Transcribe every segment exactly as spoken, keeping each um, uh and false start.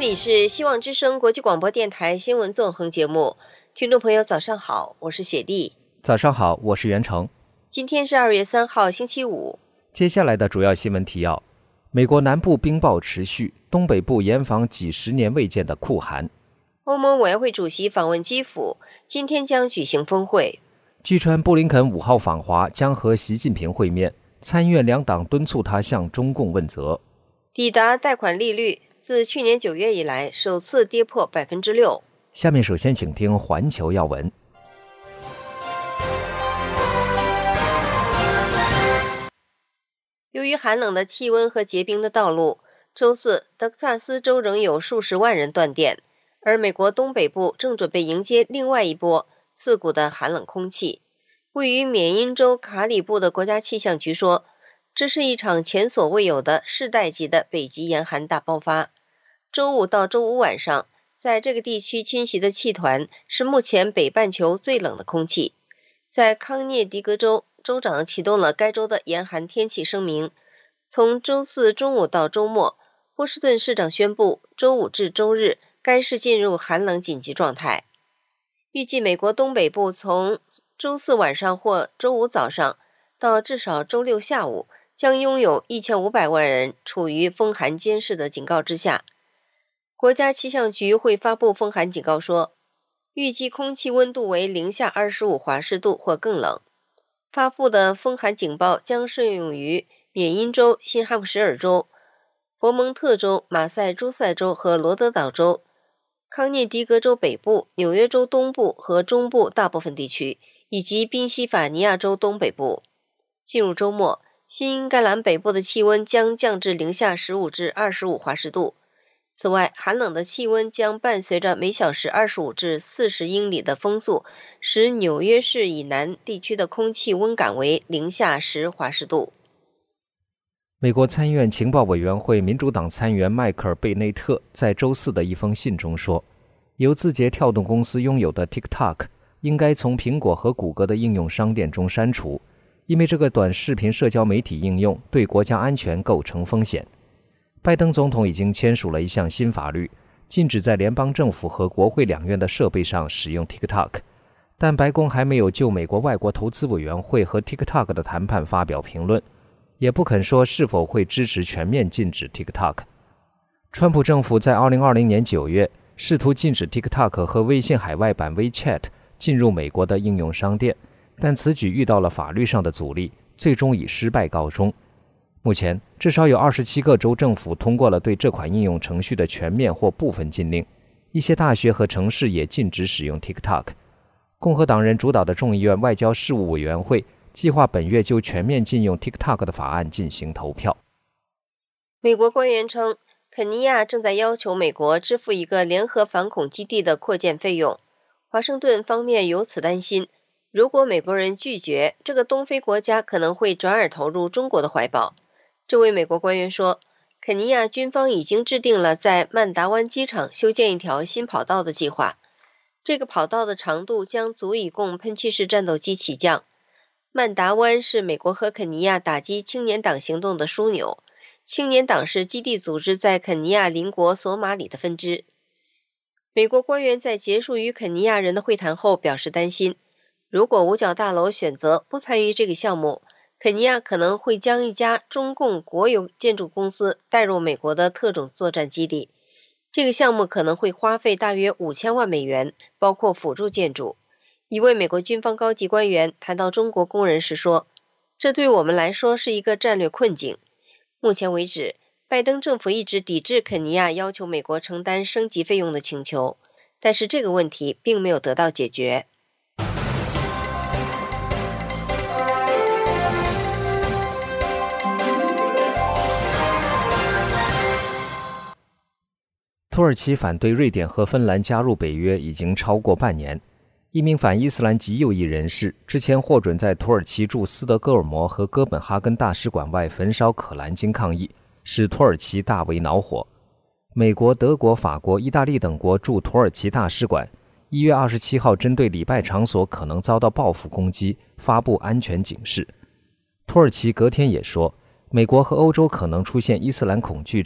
里是希望之声国际广播电台新闻纵横节目，听众朋友早上好，我是雪莉。 早上好，我是袁成。 今天是二月三号星期五。 接下来的主要新闻提要：美国南部冰雹持续，东北部严防几十年未见的酷寒。 欧盟委员会主席访问基辅，今天将举行峰会。 据传布林肯五号访华，将和习近平会面，参院两党敦促他向中共问责。 抵达贷款利率自去年九月以来首次跌破百分之六。 下面首先请听环球要闻。 由于寒冷的气温和结冰的道路，周四德克萨斯州仍有数十万人断电，而美国东北部正准备迎接另外一波刺骨的寒冷空气。位于缅因州卡里布的国家气象局说，这是一场前所未有的世代级的北极严寒大爆发。周五到周五晚上，在这个地区侵袭的气团是目前北半球最冷的空气。在康涅狄格州，州长启动了该州的严寒天气声明。从周四中午到周末，波士顿市长宣布，周五至周日该市进入寒冷紧急状态。预计美国东北部从周四晚上或周五早上到至少周六下午，将拥有一千五百万人处于风寒监视的警告之下。国家气象局会发布风寒警告说，预计空气温度为零下二十五华氏度或更冷。发布的风寒警报将适用于缅因州、新罕布什尔州、佛蒙特州、马赛诸塞州和罗德岛州、康涅狄格州北部、纽约州东部和中部大部分地区，以及宾夕法尼亚州东北部。进入周末，新英格兰北部的气温将降至零下十五至二十五华氏度。此外，寒冷的气温将伴随着每小时二十五至四十英里的风速，使纽约市以南地区的空气温感为零下十华氏度。 美国参议院情报委员会民主党参议员迈克尔·贝内特在周四的一封信中说，由字节跳动公司拥有的 TikTok 应该从苹果和谷歌的应用商店中删除，因为这个短视频社交媒体应用对国家安全构成风险。拜登总统已经签署了一项新法律，禁止在联邦政府和国会两院的设备上使用 TikTok， 但白宫还没有就美国外国投资委员会和 TikTok 的谈判发表评论，也不肯说是否会支持全面禁止 TikTok。 川普政府在二零二零年九月试图禁止 TikTok 和微信海外版 WeChat 进入美国的应用商店，但此举遇到了法律上的阻力，最终以失败告终。目前，至少有二十七个州政府通过了对这款应用程序的全面或部分禁令，一些大学和城市也禁止使用 TikTok。 共和党人主导的众议院外交事务委员会计划本月就全面禁用 TikTok 的法案进行投票。 美国官员称，肯尼亚正在要求美国支付一个联合反恐基地的扩建费用。华盛顿方面由此担心，如果美国人拒绝，这个东非国家可能会转而投入中国的怀抱。这位美国官员说，肯尼亚军方已经制定了在曼达湾机场修建一条新跑道的计划，这个跑道的长度将足以供喷气式战斗机起降。曼达湾是美国和肯尼亚打击青年党行动的枢纽，青年党是基地组织在肯尼亚邻国索马里的分支。美国官员在结束与肯尼亚人的会谈后表示担心，如果五角大楼选择不参与这个项目，肯尼亚可能会将一家中共国有建筑公司带入美国的特种作战基地。这个项目可能会花费大约五千万美元，包括辅助建筑。一位美国军方高级官员谈到中国工人时说，这对我们来说是一个战略困境。目前为止，拜登政府一直抵制肯尼亚要求美国承担升级费用的请求，但是这个问题并没有得到解决。 土耳其反对瑞典和芬兰加入北约已经超过半年。一名反伊斯兰极右翼人士之前获准在土耳其驻斯德哥尔摩和哥本哈根大使馆外焚烧可兰经抗议，使土耳其大为恼火。美国、德国、法国、意大利等国驻土耳其大使馆一月二十七号针对礼拜场所可能遭到报复攻击发布安全警示。土耳其隔天也说，美国和欧洲可能出现伊斯兰恐惧症，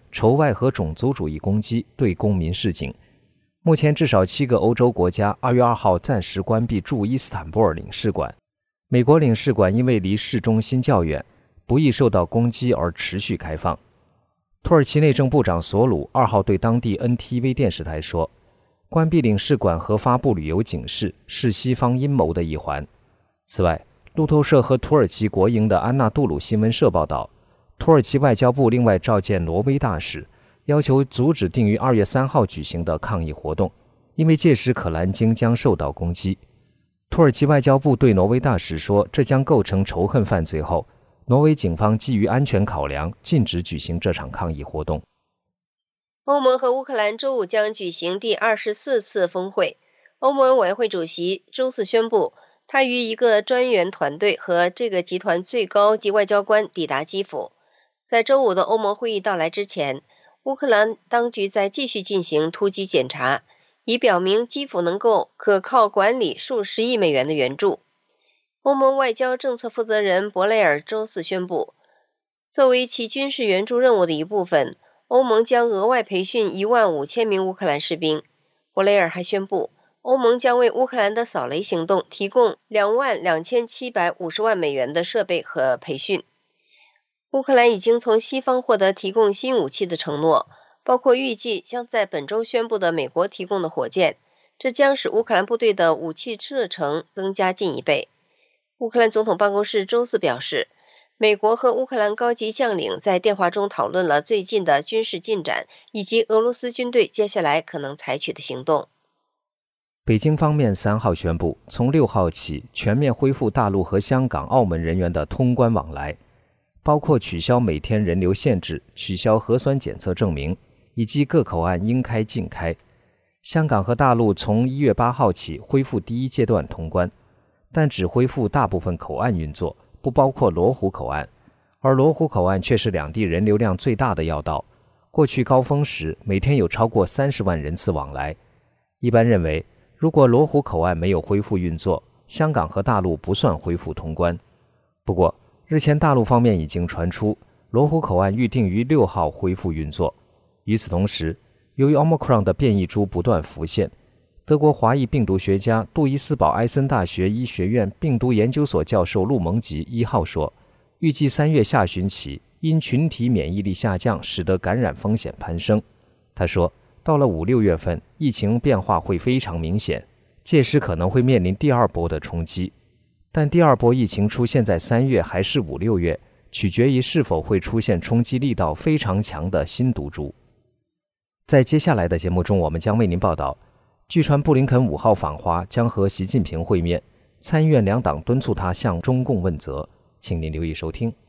仇外和种族主义攻击，对公民示警。目前至少七个欧洲国家二月二号暂时关闭驻伊斯坦布尔领事馆。美国领事馆因为离市中心较远，不易受到攻击而持续开放。土耳其内政部长索鲁二号对当地 N T V 电视台说，关闭领事馆和发布旅游警示是西方阴谋的一环。此外，路透社和土耳其国营的安纳杜鲁新闻社报道，土耳其外交部另外召见挪威大使，要求阻止定于二月三号举行的抗议活动，因为届时可兰经将受到攻击。土耳其外交部对挪威大使说，这将构成仇恨犯罪后，挪威警方基于安全考量，禁止举行这场抗议活动。 欧盟和乌克兰周五将举行第二十四次峰会。欧盟委员会主席周四宣布，他与一个专员团队和这个集团最高级外交官抵达基辅。在周五的欧盟会议到来之前，乌克兰当局在继续进行突击检查，以表明基辅能够可靠管理数十亿美元的援助。欧盟外交政策负责人博雷尔周四宣布，作为其军事援助任务的一部分，欧盟将额外培训一万五千名乌克兰士兵。博雷尔还宣布，欧盟将为乌克兰的扫雷行动提供两万两千七百五十万美元的设备和培训。乌克兰已经从西方获得提供新武器的承诺，包括预计将在本周宣布的美国提供的火箭，这将使乌克兰部队的武器射程增加近一倍。乌克兰总统办公室周四表示，美国和乌克兰高级将领在电话中讨论了最近的军事进展，以及俄罗斯军队接下来可能采取的行动。 北京方面三号宣布，从六号起全面恢复大陆和香港、澳门人员的通关往来，包括取消每天人流限制、取消核酸检测证明，以及各口岸应开尽开。香港和大陆从一月八号起恢复第一阶段通关，但只恢复大部分口岸运作，不包括罗湖口岸，而罗湖口岸却是两地人流量最大的要道，过去高峰时每天有超过三十万人次往来。一般认为，如果罗湖口岸没有恢复运作，香港和大陆不算恢复通关。不过，日前大陆方面已经传出，罗湖口岸预定于六号恢复运作。与此同时，由于 Omicron 的变异株不断浮现，德国华裔病毒学家杜伊斯堡埃森大学医学院病毒研究所教授陆蒙吉一号说，预计三月下旬起，因群体免疫力下降使得感染风险攀升。他说，到了五六月份，疫情变化会非常明显，届时可能会面临第二波的冲击。但第二波疫情出现在三月还是五六月，取决于是否会出现冲击力道非常强的新毒株。在接下来的节目中，我们将为您报道，据传布林肯五号访华将和习近平会面，参议院两党敦促他向中共问责。请您留意收听。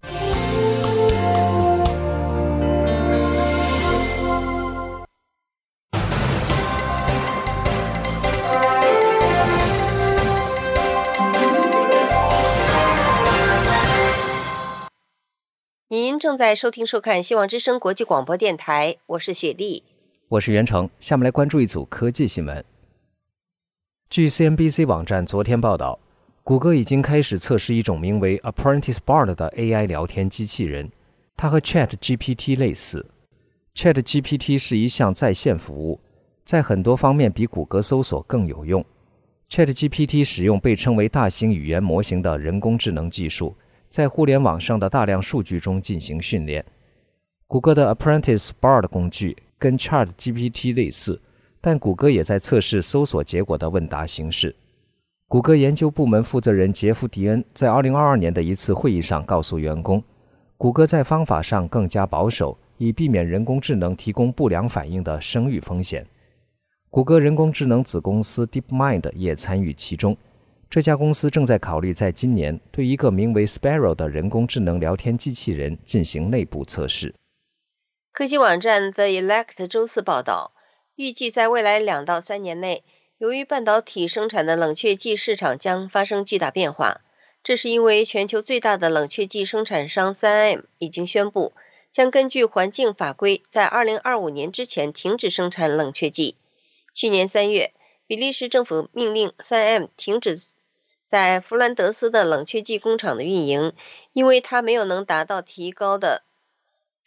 您正在收听收看希望之声国际广播电台，我是雪莉， 我是袁成。下面来关注一组科技新闻。据 C N B C 网站昨天报道，谷歌已经开始测试一种名为 Apprentice Bard 的 A I 聊天机器人，它和 Chat G P T 类似。Chat G P T 是一项在线服务，在很多方面比谷歌搜索更有用。Chat G P T 使用被称为大型语言模型的人工智能技术，在互联网上的大量数据中进行训练。谷歌的 Apprentice Bard 工具跟 Chat G P T 类似，但谷歌也在测试搜索结果的问答形式。谷歌研究部门负责人杰夫·迪恩在二零二二年的一次会议上告诉员工，谷歌在方法上更加保守，以避免人工智能提供不良反应的声誉风险。谷歌人工智能子公司 DeepMind 也参与其中。这家公司正在考虑在今年对一个名为 Sparrow 的人工智能聊天机器人进行内部测试。 科技网站 The Elect 周四报道，预计在未来两到三年内，由于半导体生产的冷却剂市场将发生巨大变化。这是因为全球最大的冷却剂生产商 三 M 已经宣布，将根据环境法规在二零二五年之前停止生产冷却剂。去年三月，比利时政府命令 三 M 停止在弗兰德斯的冷却剂工厂的运营，因为它没有能达到提高的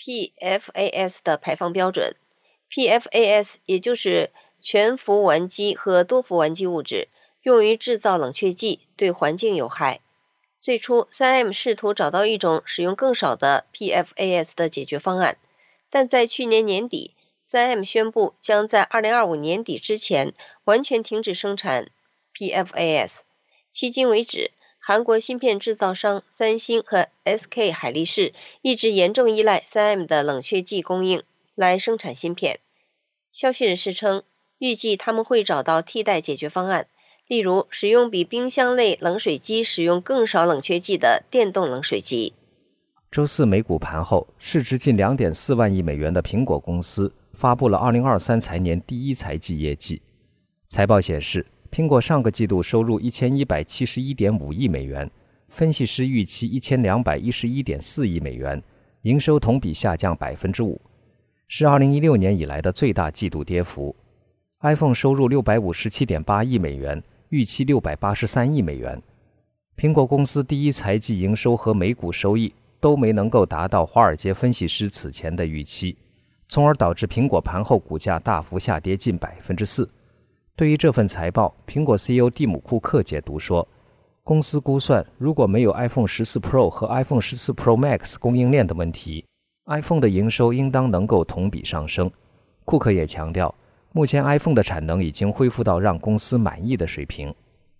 P F A S 的排放标准。P F A S 也就是全氟烷基和多氟烷基物质，用于制造冷却剂，对环境有害。最初 三 M 试图找到一种使用更少的 P F A S 的解决方案，但在去年年底 三 M 宣布将在二零二五年底之前完全停止生产 P F A S。 迄今为止，韩国芯片制造商三星和 S K 海力士一直严重依赖 三 M 的冷却剂供应来生产芯片。消息人士称，预计他们会找到替代解决方案，例如使用比冰箱类冷水机使用更少冷却剂的电动冷水机。 周四美股盘后，市值近 两点四万亿美元的苹果公司发布了二零二三财年第一财季业绩。财报显示，苹果上个季度收入一千一百七十一点五亿美元，分析师预期一千两百一十一点四亿美元，营收同比下降 百分之五， 是二零一六年以来的最大季度跌幅。iPhone 收入六百五十七点八亿美元，预期六百八十三亿美元。苹果公司第一财季营收和每股收益都没能够达到华尔街分析师此前的预期，从而导致苹果盘后股价大幅下跌近 百分之四。 对于这份财报，苹果 C E O 蒂姆·库克解读说，公司估算如果没有 iPhone 十四 Pro 和 iPhone 十四 Pro Max 供应链的问题， iPhone 的营收应当能够同比上升。库克也强调，目前 iPhone 的产能已经恢复到让公司满意的水平。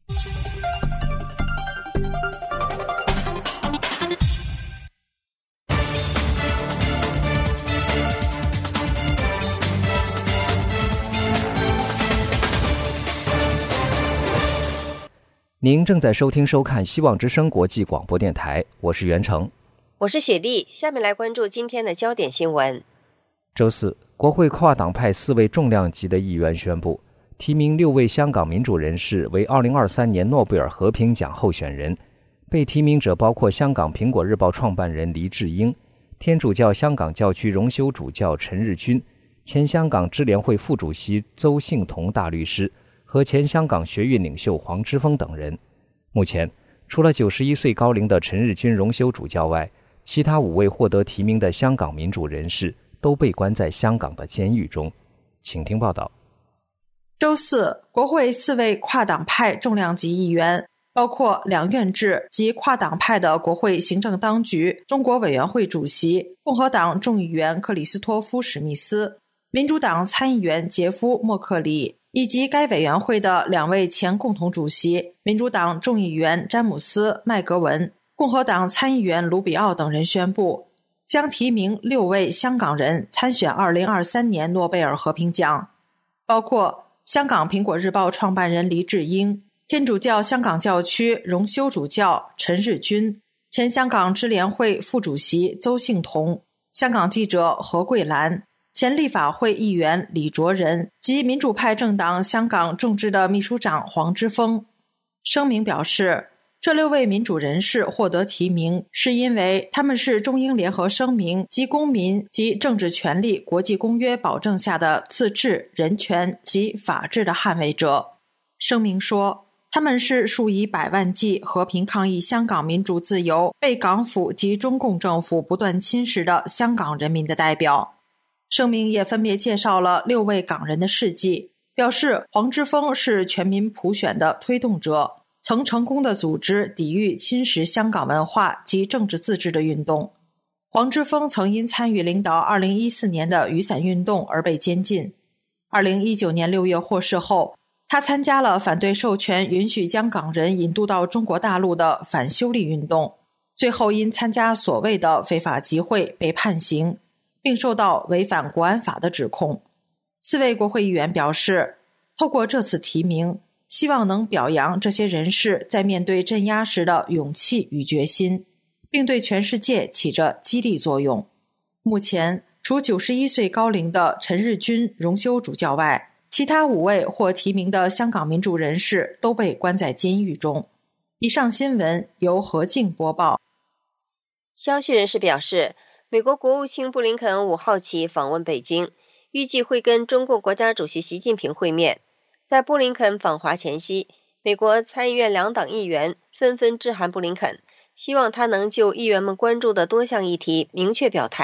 您正在收听收看希望之声国际广播电台，我是袁成， 我是雪莉。下面来关注今天的焦点新闻。 周四，国会跨党派四位重量级的议员宣布，提名六位香港民主人士为二零二三年诺贝尔和平奖候选人。被提名者包括香港苹果日报创办人黎智英、天主教香港教区荣休主教陈日君、前香港支联会副主席邹幸彤大律师和前香港学运领袖黄之锋等人。目前，除了九十一岁高龄的陈日君荣休主教外，其他五位获得提名的香港民主人士都被关在香港的监狱中。请听报道。 周四，国会四位跨党派重量级议员，包括两院制及跨党派的国会行政当局中国委员会主席、共和党众议员克里斯托夫·史密斯、民主党参议员杰夫·默克里，以及该委员会的两位前共同主席，民主党众议员詹姆斯·麦格文、共和党参议员卢比奥等人宣布，将提名六位香港人参选二零二三年诺贝尔和平奖，包括香港苹果日报创办人黎智英、天主教香港教区荣休主教陈日君、前香港支联会副主席邹幸彤、香港记者何桂兰、前立法会议员李卓人及民主派政党香港众志的秘书长黄之锋。声明表示，这六位民主人士获得提名，是因为他们是中英联合声明及公民及政治权利国际公约保证下的自治、人权及法治的捍卫者。声明说，他们是数以百万计和平抗议香港民主自由被港府及中共政府不断侵蚀的香港人民的代表。声明也分别介绍了六位港人的事迹，表示黄之锋是全民普选的推动者，曾成功的组织抵御侵蚀香港文化及政治自治的运动。黄之锋曾因参与领导二零一四年的雨伞运动而被监禁。二零一九年六月获释后，他参加了反对授权允许将港人引渡到中国大陆的反修例运动，最后因参加所谓的非法集会被判刑，并受到违反国安法的指控。四位国会议员表示，透过这次提名，希望能表扬这些人士在面对镇压时的勇气与决心，并对全世界起着激励作用。目前，除九十一岁高龄的陈日君荣休主教外，其他五位获提名的香港民主人士都被关在监狱中。以上新闻由何静播报。 消息人士表示，美国国务卿布林肯五号起访问北京，预计会跟中共国家主席习近平会面。在布林肯访华前夕，美国参议院两党议员纷纷致函布林肯，希望他能就议员们关注的多项议题明确表态。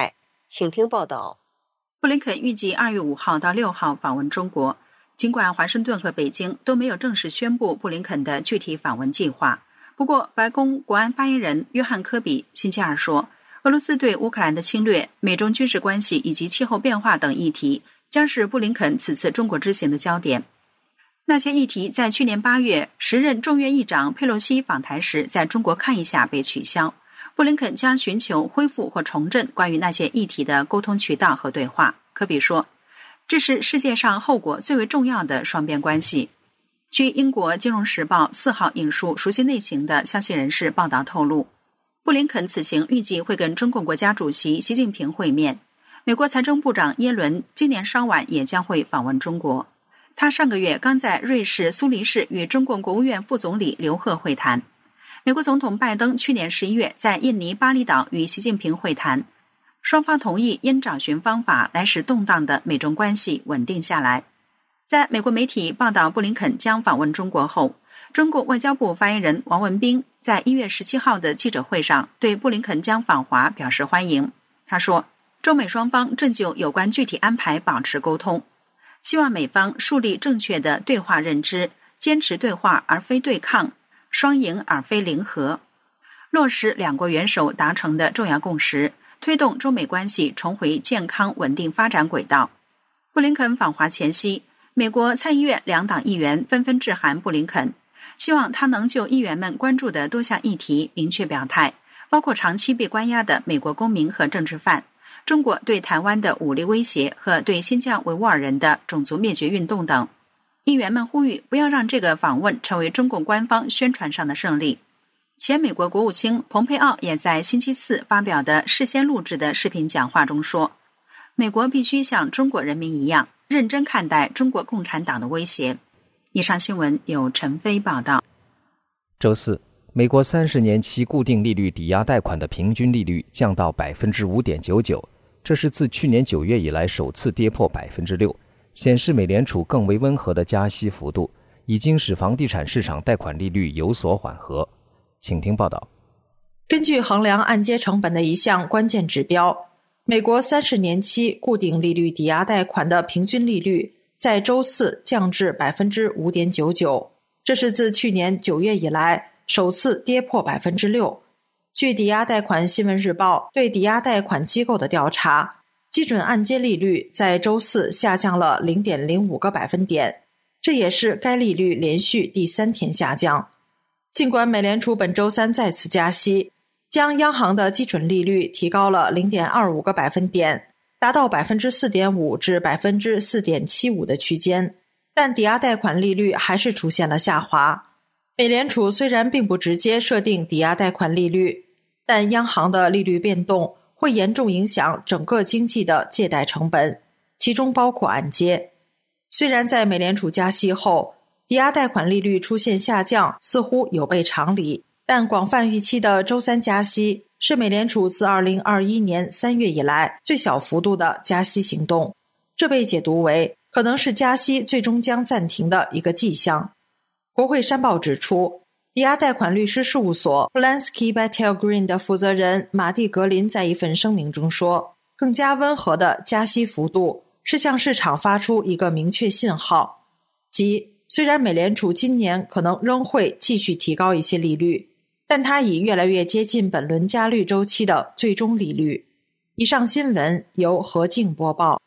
请听报道。 布林肯预计二月五号到六号访问中国，尽管华盛顿和北京都没有正式宣布布林肯的具体访问计划，不过白宫国安发言人约翰·科比星期二说，俄罗斯对乌克兰的侵略、美中军事关系以及气候变化等议题将是布林肯此次中国之行的焦点。那些议题在去年八月时任众院议长佩洛西访台时在中国看一下被取消，布林肯将寻求恢复或重振关于那些议题的沟通渠道和对话。科比说，这是世界上后果最为重要的双边关系。据英国《金融时报》四号引述熟悉内情的消息人士报道透露，布林肯此行预计会跟中共国家主席习近平会面。美国财政部长耶伦今年稍晚也将会访问中国。他上个月刚在瑞士苏黎世与中共国务院副总理刘鹤会谈。美国总统拜登去年十一月在印尼巴厘岛与习近平会谈，双方同意应找寻方法来使动荡的美中关系稳定下来。在美国媒体报道布林肯将访问中国后，中国外交部发言人王文斌在一月十七号的记者会上对布林肯将访华表示欢迎。他说，中美双方正就有关具体安排保持沟通，希望美方树立正确的对话认知，坚持对话而非对抗，双赢而非零和，落实两国元首达成的重要共识，推动中美关系重回健康稳定发展轨道。布林肯访华前夕，美国参议院两党议员纷纷致函布林肯，希望他能就议员们关注的多项议题明确表态，包括长期被关押的美国公民和政治犯，中国对台湾的武力威胁和对新疆维吾尔人的种族灭绝运动等。议员们呼吁不要让这个访问成为中共官方宣传上的胜利。前美国国务卿蓬佩奥也在星期四发表的事先录制的视频讲话中说，美国必须像中国人民一样认真看待中国共产党的威胁。以上新闻由陈飞报道。 周四，美国三十年期固定利率抵押贷款的平均利率降到 百分之五点九九， 这是自去年九月以来首次跌破 百分之六， 显示美联储更为温和的加息幅度已经使房地产市场贷款利率有所缓和。请听报道。 根据衡量按揭成本的一项关键指标，美国三十年期固定利率抵押贷款的平均利率在周四降至 百分之五点九九， 这是自去年九月以来首次跌破 百分之六。 据抵押贷款新闻日报对抵押贷款机构的调查，基准按揭利率在周四下降了 零点零五个百分点，这也是该利率连续第三天下降。尽管美联储本周三再次加息，将央行的基准利率提高了 零点二五个百分点，达到 百分之四点五 至 百分之四点七五 的区间，但抵押贷款利率还是出现了下滑。美联储虽然并不直接设定抵押贷款利率，但央行的利率变动会严重影响整个经济的借贷成本，其中包括按揭。虽然在美联储加息后，抵押贷款利率出现下降似乎有悖常理，但广泛预期的周三加息是美联储自二零二一年三月以来最小幅度的加息行动，这被解读为可能是加息最终将暂停的一个迹象。国会山报指出，抵押贷款律师事务所 Polanski Battle Green 的负责人马蒂格林在一份声明中说，更加温和的加息幅度是向市场发出一个明确信号，即虽然美联储今年可能仍会继续提高一些利率，但它已越来越接近本轮加率周期的最终利率。以上新闻由何静播报。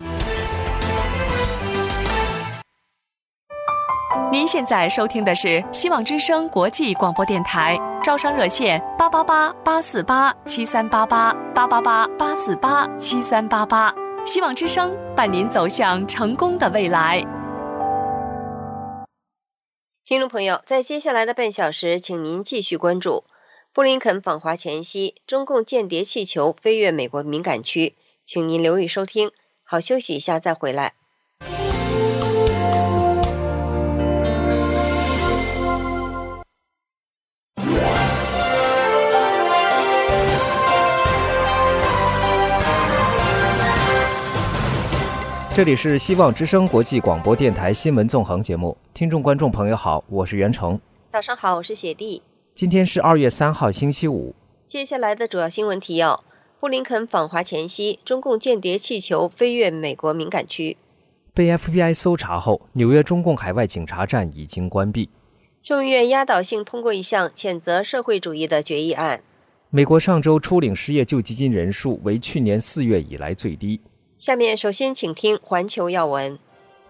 您现在收听的是希望之声国际广播电台，招商热线八八八八四八七三八八八八八八四八七三八八，希望之声伴您走向成功的未来。 听众朋友，在接下来的半小时，请您继续关注布林肯访华前夕，中共间谍气球飞越美国敏感区，请您留意收听。好，休息一下再回来。 这里是希望之声国际广播电台新闻纵横节目，听众观众朋友好，我是袁成。 早上好，我是雪弟。 今天是二月三号星期五。 接下来的主要新闻提要： 布林肯访华前夕，中共间谍气球飞越美国敏感区。 被 F B I 搜查后，纽约中共海外警察站已经关闭。 众议院压倒性通过一项谴责社会主义的决议案。 美国上周初领失业救济金人数为去年四月以来最低。 下面首先请听环球要闻。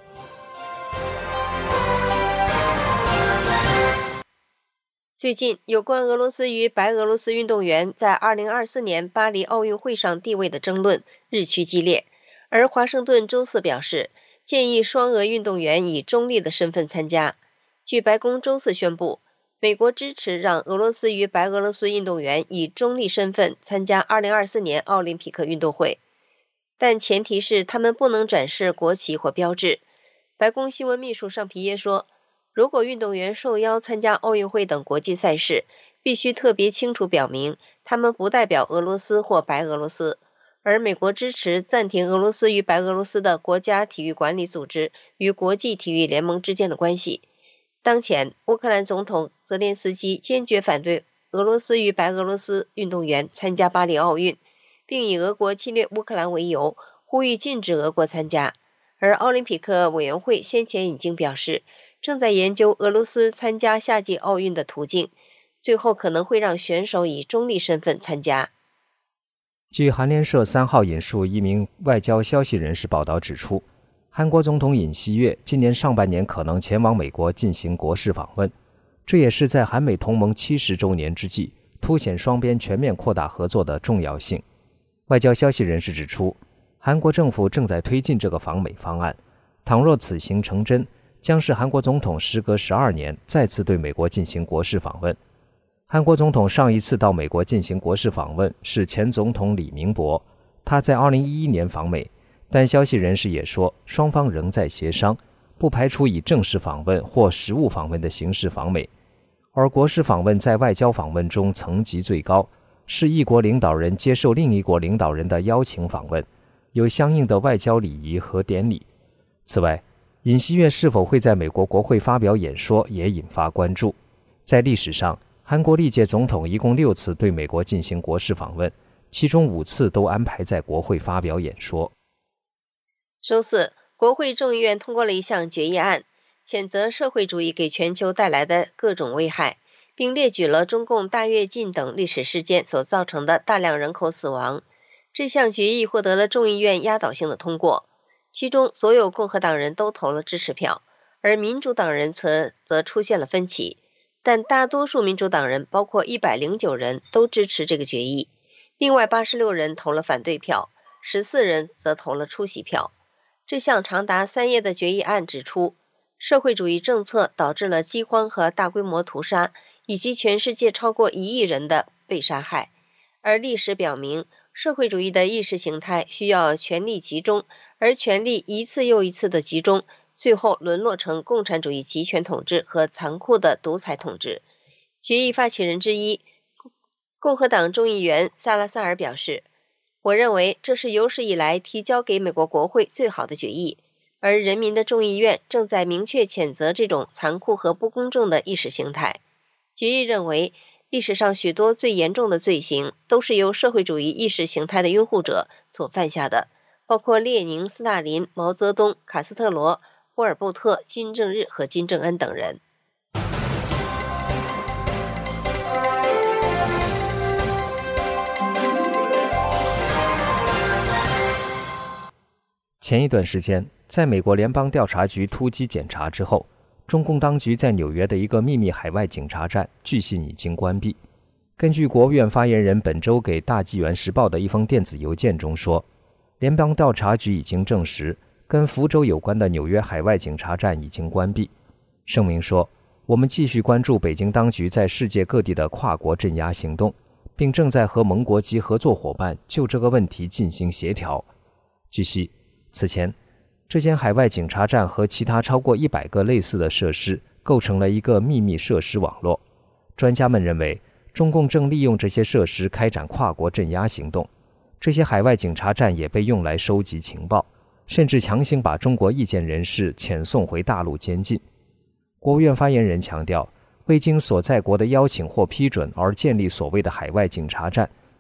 最近，有关俄罗斯与白俄罗斯运动员在二零二四年巴黎奥运会上地位的争论日趋激烈，而华盛顿周四表示，建议双俄运动员以中立的身份参加。据白宫周四宣布，美国支持让俄罗斯与白俄罗斯运动员以中立身份参加二零二四年奥林匹克运动会，但前提是他们不能展示国旗或标志。白宫新闻秘书尚皮耶说，如果运动员受邀参加奥运会等国际赛事，必须特别清楚表明他们不代表俄罗斯或白俄罗斯，而美国支持暂停俄罗斯与白俄罗斯的国家体育管理组织与国际体育联盟之间的关系。当前，乌克兰总统泽连斯基坚决反对俄罗斯与白俄罗斯运动员参加巴黎奥运，并以俄国侵略乌克兰为由，呼吁禁止俄国参加。而奥林匹克委员会先前已经表示，正在研究俄罗斯参加夏季奥运的途径，最后可能会让选手以中立身份参加。 据韩联社三号引述一名外交消息人士报道指出，韩国总统尹锡悦今年上半年可能前往美国进行国事访问，这也是在韩美同盟七十周年之际，凸显双边全面扩大合作的重要性。外交消息人士指出，韩国政府正在推进这个访美方案，倘若此行成真，将是韩国总统时隔十二年再次对美国进行国事访问。韩国总统上一次到美国进行国事访问是前总统李明博，他在二零一一年访美，但消息人士也说，双方仍在协商，不排除以正式访问或实务访问的形式访美。而国事访问在外交访问中层级最高，是一国领导人接受另一国领导人的邀请访问，有相应的外交礼仪和典礼。此外，尹锡悦是否会在美国国会发表演说也引发关注。在历史上，韩国历届总统一共六次对美国进行国事访问，其中五次都安排在国会发表演说。 周四，国会众议院通过了一项决议案，谴责社会主义给全球带来的各种危害，并列举了中共大跃进等历史事件所造成的大量人口死亡。这项决议获得了众议院压倒性的通过，其中所有共和党人都投了支持票，而民主党人则则出现了分歧，但大多数民主党人，包括一百零九人，都支持这个决议。另外八十六人投了反对票，十四人则投了出席票。这项长达三页的决议案指出，社会主义政策导致了饥荒和大规模屠杀，以及全世界超过一亿人的被杀害。而历史表明，社会主义的意识形态需要权力集中，而权力一次又一次的集中，最后沦落成共产主义集权统治和残酷的独裁统治。决议发起人之一，共和党众议员萨拉塞尔表示，我认为这是有史以来提交给美国国会最好的决议，而人民的众议院正在明确谴责这种残酷和不公正的意识形态。决议认为，历史上许多最严重的罪行都是由社会主义意识形态的拥护者所犯下的，包括列宁、斯大林、毛泽东、卡斯特罗、波尔布特、金正日和金正恩等人。 前一段时间，在美国联邦调查局突击检查之后，中共当局在纽约的一个秘密海外警察站据信已经关闭。根据国务院发言人本周给大纪元时报的一封电子邮件中说，联邦调查局已经证实，跟福州有关的纽约海外警察站已经关闭。声明说，我们继续关注北京当局在世界各地的跨国镇压行动，并正在和盟国及合作伙伴就这个问题进行协调。据悉，此前，这间海外警察站和其他超过一百个类似的设施构成了一个秘密设施网络。专家们认为，中共正利用这些设施开展跨国镇压行动。这些海外警察站也被用来收集情报，甚至强行把中国意见人士遣送回大陆监禁。国务院发言人强调，未经所在国的邀请或批准而建立所谓的海外警察站，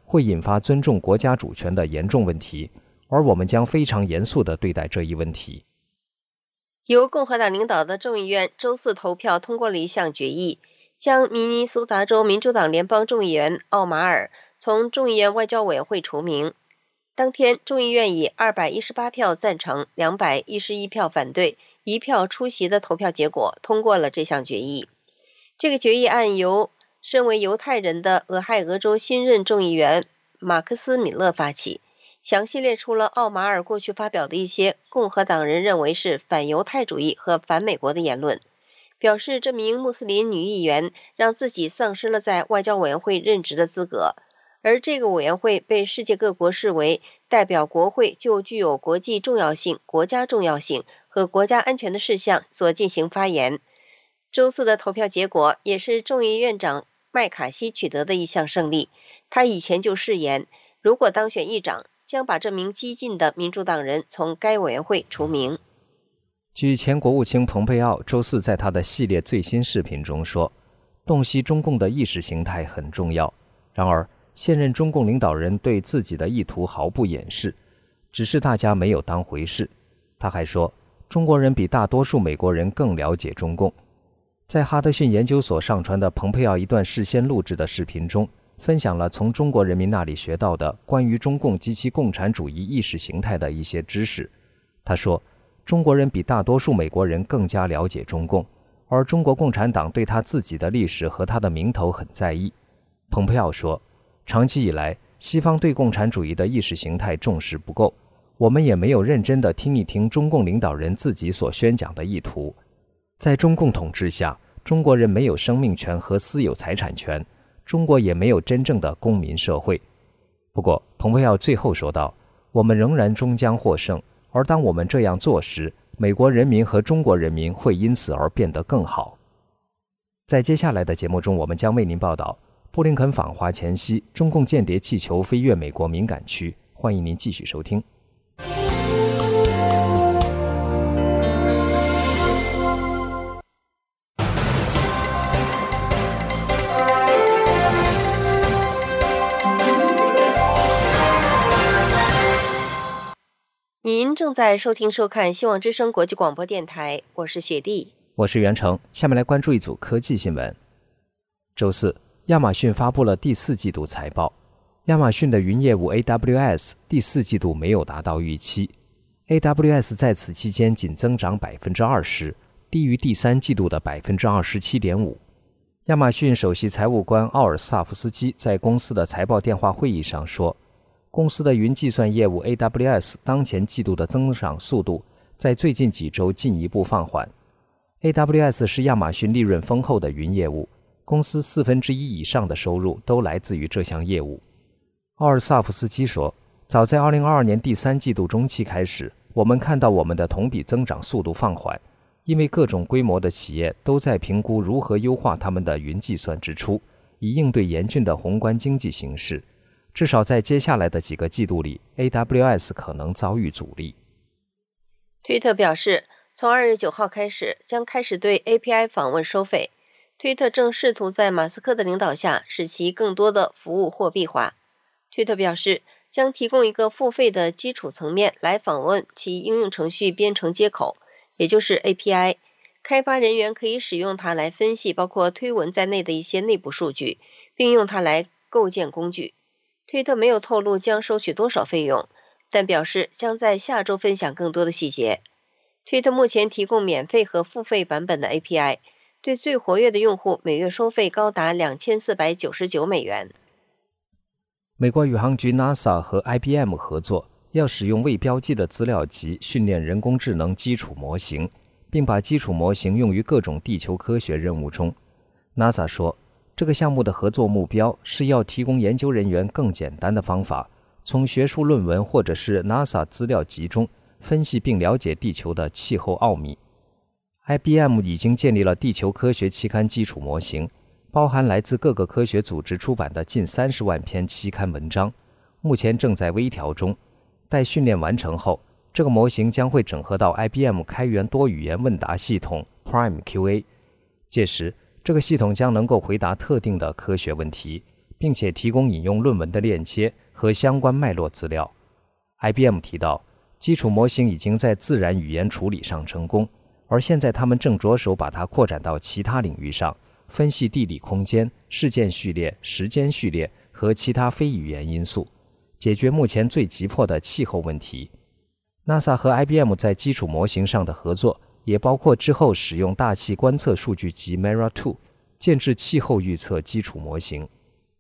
会引发尊重国家主权的严重问题，而我们将非常严肃地对待这一问题。 由共和党领导的众议院周四投票通过了一项决议，将明尼苏达州民主党联邦众议员奥马尔从众议院外交委员会除名。当天，众议院以二百一十八票赞成、两百一十一票反对、一票出席的投票结果通过了这项决议。这个决议案由身为犹太人的俄亥俄州新任众议员马克思·米勒发起，详细列出了奥马尔过去发表的一些共和党人认为是反犹太主义和反美国的言论，表示这名穆斯林女议员让自己丧失了在外交委员会任职的资格，而这个委员会被世界各国视为代表国会就具有国际重要性、国家重要性和国家安全的事项所进行发言。周四的投票结果也是众议院长麦卡锡取得的一项胜利。他以前就誓言，如果当选议长，将把这名激进的民主党人从该委员会除名。 据前国务卿蓬佩奥周四在他的系列最新视频中说，洞悉中共的意识形态很重要。然而，现任中共领导人对自己的意图毫不掩饰，只是大家没有当回事。他还说，中国人比大多数美国人更了解中共。在哈德逊研究所上传的蓬佩奥一段事先录制的视频中，分享了从中国人民那里学到的关于中共及其共产主义意识形态的一些知识。他说，中国人比大多数美国人更加了解中共，而中国共产党对他自己的历史和他的名头很在意。蓬佩奥说，长期以来，西方对共产主义的意识形态重视不够，我们也没有认真地听一听中共领导人自己所宣讲的意图。在中共统治下，中国人没有生命权和私有财产权，中国也没有真正的公民社会。不过，蓬佩奥最后说道，我们仍然终将获胜，而当我们这样做时，美国人民和中国人民会因此而变得更好。在接下来的节目中，我们将为您报道布林肯访华前夕，中共间谍气球飞越美国敏感区。欢迎您继续收听。 您正在收听收看希望之声国际广播电台，我是雪莉， 我是袁成。下面来关注一组科技新闻。周四，亚马逊发布了第四季度财报。亚马逊的云业务 A W S 第四季度没有达到预期 ，A W S 在此期间仅增长 百分之二十， 低于第三季度的 百分之二十七点五。亚马逊首席财务官奥尔萨夫斯基在公司的财报电话会议上说，公司的云计算业务 A W S 当前季度的增长速度在最近几周进一步放缓。A W S 是亚马逊利润丰厚的云业务，公司四分之一以上的收入都来自于这项业务。奥尔萨夫斯基说，早在二零二二年第三季度中期开始，我们看到我们的同比增长速度放缓，因为各种规模的企业都在评估如何优化他们的云计算支出，以应对严峻的宏观经济形势。至少在接下来的几个季度里 ，A W S 可能遭遇阻力。 推特表示，从二月九号开始将开始对 A P I 访问收费。推特正试图在马斯克的领导下使其更多的服务货币化。推特表示，将提供一个付费的基础层面来访问其应用程序编程接口，也就是 A P I。开发人员可以使用它来分析包括推文在内的一些内部数据，并用它来构建工具。推特没有透露将收取多少费用，但表示将在下周分享更多的细节。推特目前提供免费和付费版本的 A P I， 对最活跃的用户每月收费高达两千四百九十九美元。 美国宇航局 NASA 和 I B M 合作，要使用未标记的资料集训练人工智能基础模型，并把基础模型用于各种地球科学任务中。NASA 说，这个项目的合作目标是要提供研究人员更简单的方法，从学术论文或者是 NASA 资料集中分析并了解地球的气候奥秘。I B M 已经建立了地球科学期刊基础模型，包含来自各个科学组织出版的近三十万篇期刊文章，目前正在微调中。待训练完成后，这个模型将会整合到 I B M 开源多语言问答系统 Prime Q A， 届时这个系统将能够回答特定的科学问题， 并且提供引用论文的链接和相关脉络资料。I B M 提到，基础模型已经在自然语言处理上成功，而现在他们正着手把它扩展到其他领域上，分析地理空间、事件序列、时间序列和其他非语言因素，解决目前最急迫的气候问题。NASA 和 I B M 在基础模型上的合作，也包括之后使用大气观测数据集 Mera 二 建制气候预测基础模型。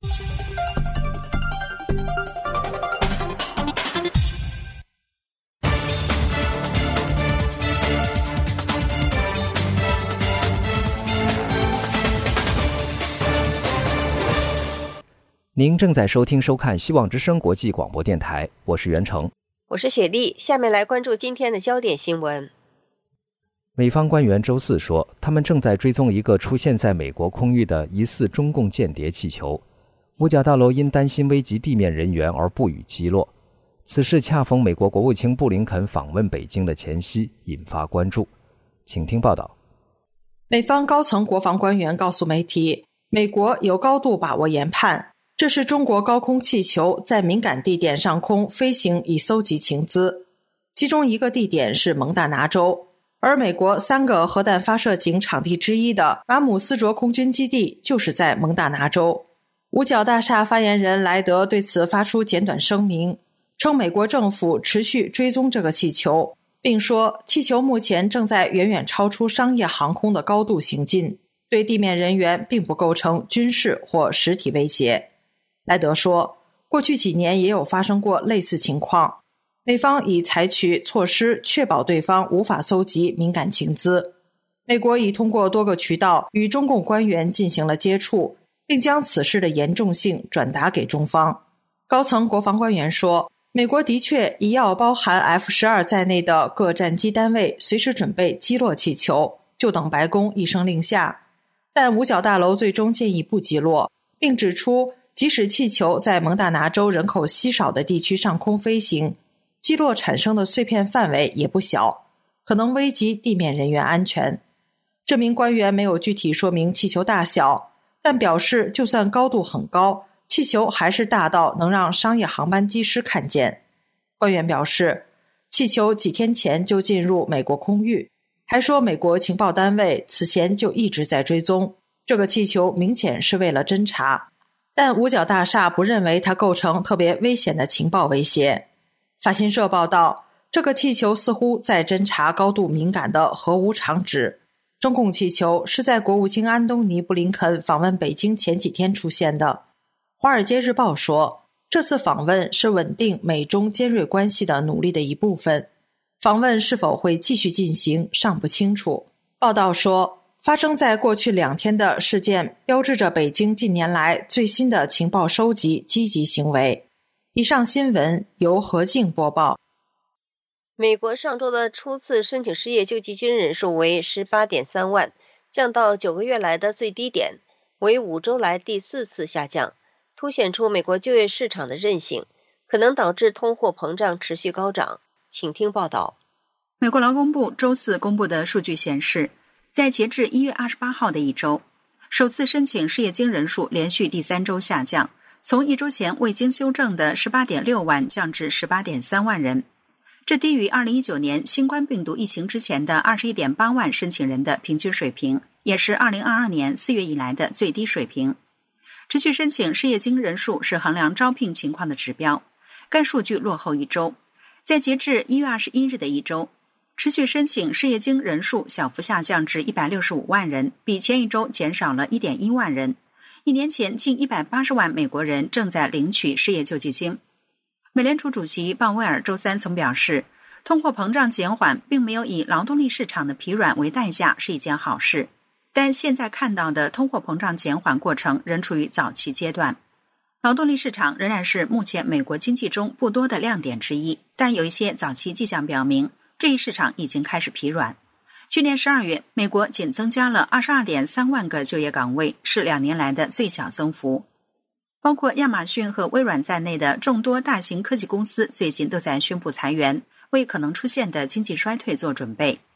您正在收听收看希望之声国际广播电台，我是袁成， 我是雪莉。下面来关注今天的焦点新闻。 美方官员周四说，他们正在追踪一个出现在美国空域的疑似中共间谍气球。五角大楼因担心危及地面人员而不予击落。此事恰逢美国国务卿布林肯访问北京的前夕，引发关注。请听报道。 美方高层国防官员告诉媒体，美国有高度把握研判，这是中国高空气球在敏感地点上空飞行以搜集情资，其中一个地点是蒙大拿州，而美国三个核弹发射井场地之一的马姆斯卓空军基地就是在蒙大拿州。五角大厦发言人莱德对此发出简短声明，称美国政府持续追踪这个气球，并说气球目前正在远远超出商业航空的高度行进，对地面人员并不构成军事或实体威胁。莱德说，过去几年也有发生过类似情况，美方已采取措施确保对方无法搜集敏感情资。美国已通过多个渠道与中共官员进行了接触，并将此事的严重性转达给中方。高层国防官员说，美国的确已要包含 F 十二 在内的各战机单位随时准备击落气球，就等白宫一声令下。但五角大楼最终建议不击落，并指出即使气球在蒙大拿州人口稀少的地区上空飞行，击落产生的碎片范围也不小，可能危及地面人员安全。这名官员没有具体说明气球大小，但表示就算高度很高，气球还是大到能让商业航班机师看见。官员表示，气球几天前就进入美国空域，还说美国情报单位此前就一直在追踪这个气球，明显是为了侦查。但五角大厦不认为它构成特别危险的情报威胁。法新社报道，这个气球似乎在侦查高度敏感的核无常址。中共气球是在国务卿安东尼·布林肯访问北京前几天出现的。华尔街日报说，这次访问是稳定美中尖锐关系的努力的一部分。访问是否会继续进行尚不清楚。报道说，发生在过去两天的事件标志着北京近年来最新的情报收集积极行为。以上新闻由何静播报。 美国上周的初次申请失业救济金人数为 十八点三万，降到九个月来的最低点，为五周来第四次下降，凸显出美国就业市场的韧性，可能导致通货膨胀持续高涨。请听报道。 美国劳工部周四公布的数据显示，在截至一月二十八号的一周，首次申请失业金人数连续第三周下降，从一周前未经修正的 十八点六万降至 十八点三万人，这低于二零一九年新冠病毒疫情之前的 二十一点八万申请人的平均水平，也是二零二二年四月以来的最低水平。持续申请失业金人数是衡量招聘情况的指标，该数据落后一周。在截至一月二十一日的一周，持续申请失业金人数小幅下降至一百六十五万人，比前一周减少了 一点一万人。一年前近一百八十万美国人正在领取失业救济金。美联储主席鲍威尔周三曾表示，通货膨胀减缓并没有以劳动力市场的疲软为代价是一件好事，但现在看到的通货膨胀减缓过程仍处于早期阶段。劳动力市场仍然是目前美国经济中不多的亮点之一，但有一些早期迹象表明，这一市场已经开始疲软。去年十二月，美国仅增加了 二十二点三万个就业岗位，是两年来的最小增幅。包括亚马逊和微软在内的众多大型科技公司最近都在宣布裁员，为可能出现的经济衰退做准备。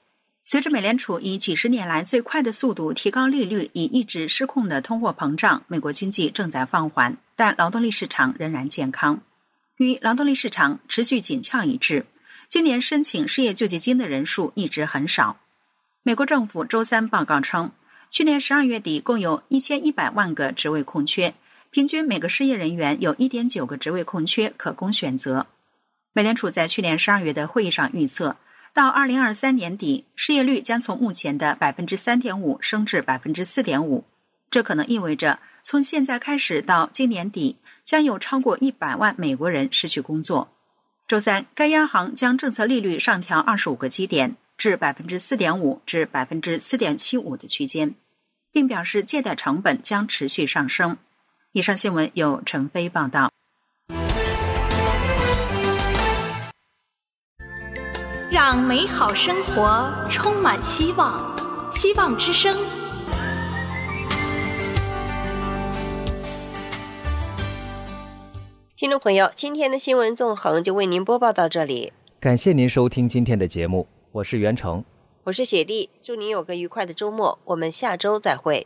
随着美联储以几十年来最快的速度提高利率，以抑制失控的通货膨胀，美国经济正在放缓，但劳动力市场仍然健康。与劳动力市场持续紧俏一致，今年申请失业救济金的人数一直很少。美国政府周三报告称，去年十二月底共有一千一百万个职位空缺，平均每个失业人员有 一点九 个职位空缺可供选择。美联储在去年十二月的会议上预测，到二零二三年底，失业率将从目前的 百分之三点五 升至 百分之四点五， 这可能意味着从现在开始到今年底，将有超过一百万美国人失去工作。周三，该央行将政策利率上调二十五个基点，至 百分之四点五 至 百分之四点七五 的区间，并表示借贷成本将持续上升。以上新闻由陈飞报道。 让美好生活充满希望，希望之声。 听众朋友，今天的新闻纵横就为您播报到这里， 感谢您收听今天的节目，我是袁成， 我是雪莉，祝您有个愉快的周末，我们下周再会。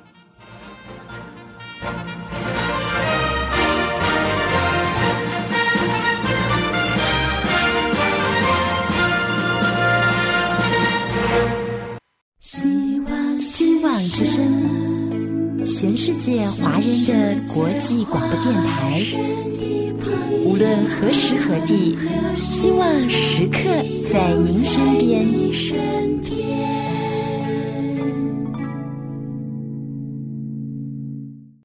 希望希望之声，全世界华人的国际广播电台，无论何时何地，希望时刻在您身边。